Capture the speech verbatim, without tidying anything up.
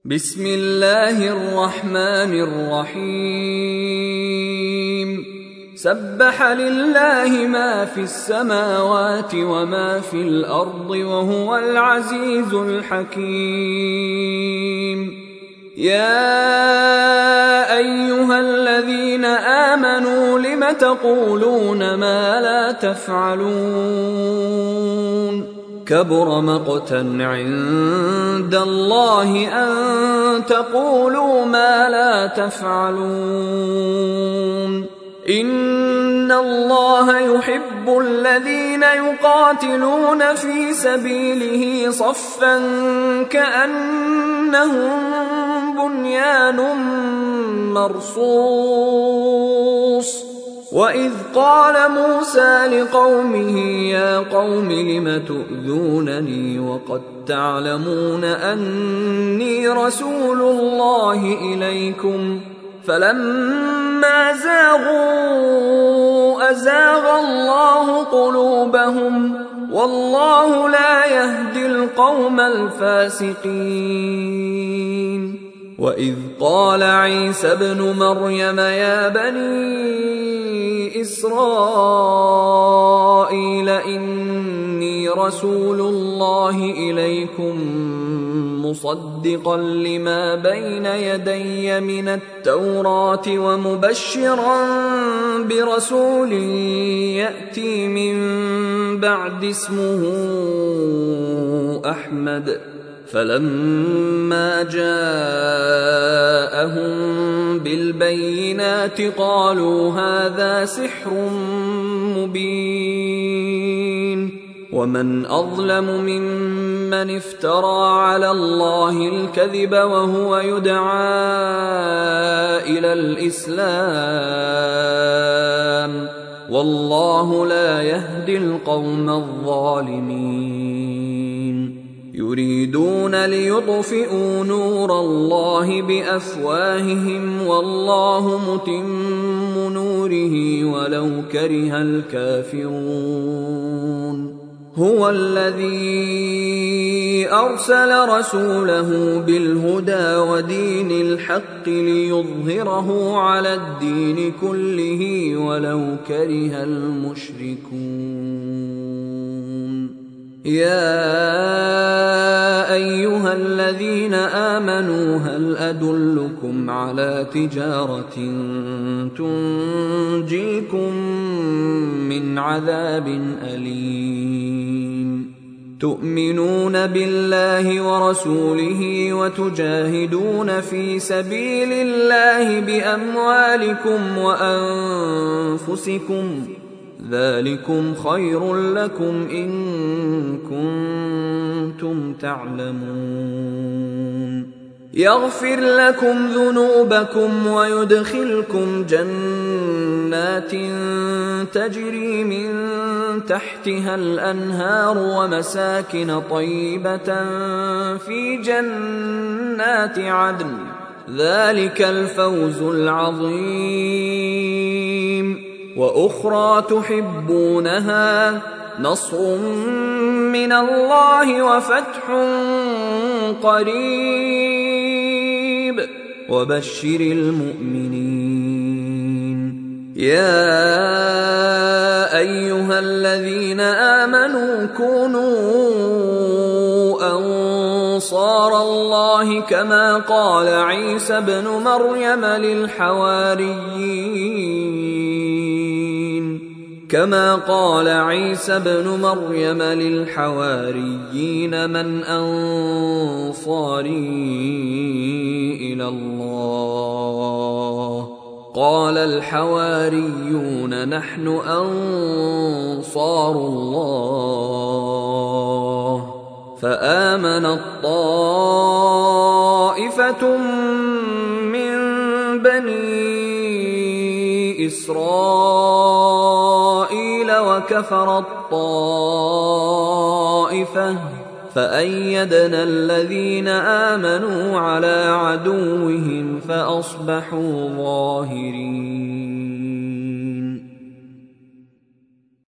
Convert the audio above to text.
بسم الله الرحمن الرحيم سبح لله ما في السماوات وما في الأرض وهو العزيز الحكيم. يا أيها الذين آمنوا لم تقولون ما لا تفعلون كبر مقتا عند الله أن تقولوا ما لا تفعلون. إن الله يحب الذين يقاتلون في سبيله صفا كأنهم بنيان مرصوص. وإذ قال موسى لقومه يا قوم لم تؤذونني وقد تعلمون أني رسول الله إليكم فلما زاغوا أزاغ الله قلوبهم والله لا يهدي القوم الفاسقين. وإذ قال عيسى ابن مريم يا بني إسرائيل إني رسول الله إليكم مصدقا لما بين يدي من التوراة ومبشرا برسول يأتي من بعد اسمه أحمد. فلما جاءهم بالبينات قالوا هذا سحر مبين. ومن أظلم ممن افترى على الله الكذب وهو يدعى إلى الإسلام والله لا يهدي القوم الظالمين. يريدون ليطفئوا نور الله بأفواههم والله متم نوره ولو كره الكافرون. هو الذي أرسل رسوله بالهدى ودين الحق ليظهره على الدين كله ولو كره المشركون. يا أيها الذين آمنوا هل أدلكم على تجارة تنجيكم من عذاب أليم تؤمنون بالله ورسوله وتجاهدون في سبيل الله بأموالكم وأنفسكم ذلكم خير لكم إن كنتم تعلمون. يغفر لكم ذنوبكم ويدخلكم جنات تجري من تحتها الأنهار ومساكن طيبة في جنات عدن ذلك الفوز العظيم. وأخرى تحبونها نصر من الله وفتح قريب وبشر المؤمنين. يا أيها الذين آمنوا كونوا أنصار الله كما قال عيسى ابن مريم للحواريين كما قال عيسى ابن مريم للحواريين من أنصاري إلى الله قال الحواريون نحن أنصار الله. فآمنت طائفة من بني إسرائيل وكفرت طائفة فأيدنا الذين آمنوا على عدوهم فأصبحوا ظاهرين.